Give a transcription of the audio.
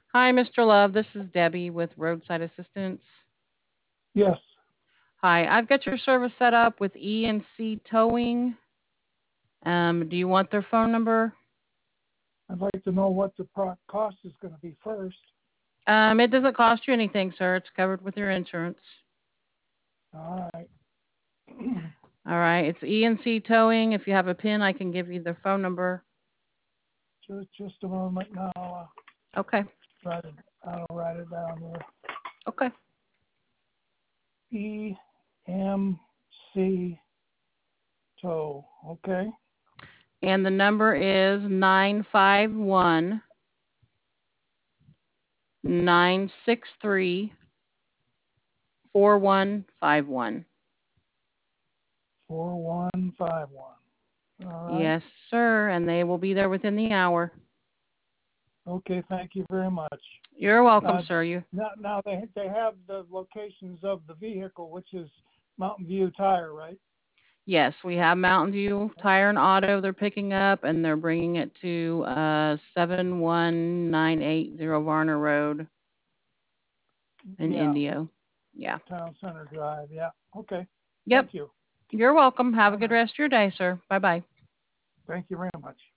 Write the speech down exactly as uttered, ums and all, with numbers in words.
Hi, Mister Love. This is Debbie with Roadside Assistance. Yes, Hi, I've got your service set up with E and C Towing. Um, do you want their phone number? I'd like to know what the pro- cost is going to be first. Um, it doesn't cost you anything, sir. It's covered with your insurance. All right. All right, it's E and C Towing. If you have a pin, I can give you their phone number. just, just a moment now. I'll Okay. write it, I'll write it down there. Okay. E M C tow. Okay. And the number is nine five one nine six three four one five one. Four one five one. All right. Yes, sir. And they will be there within the hour. Okay. Thank you very much. You're welcome, Uh, sir. You now, now they they have the locations of the vehicle, which is Mountain View Tire, right? Yes, we have Mountain View Tire and Auto they're picking up, and they're bringing it to uh, seven one nine eight zero Varner Road in Yeah. Indio. Yeah. Town Center Drive. Yeah. Okay. Yep. Thank you. You're welcome. Have a Bye good now. rest of your day, sir. Bye bye. Thank you very much.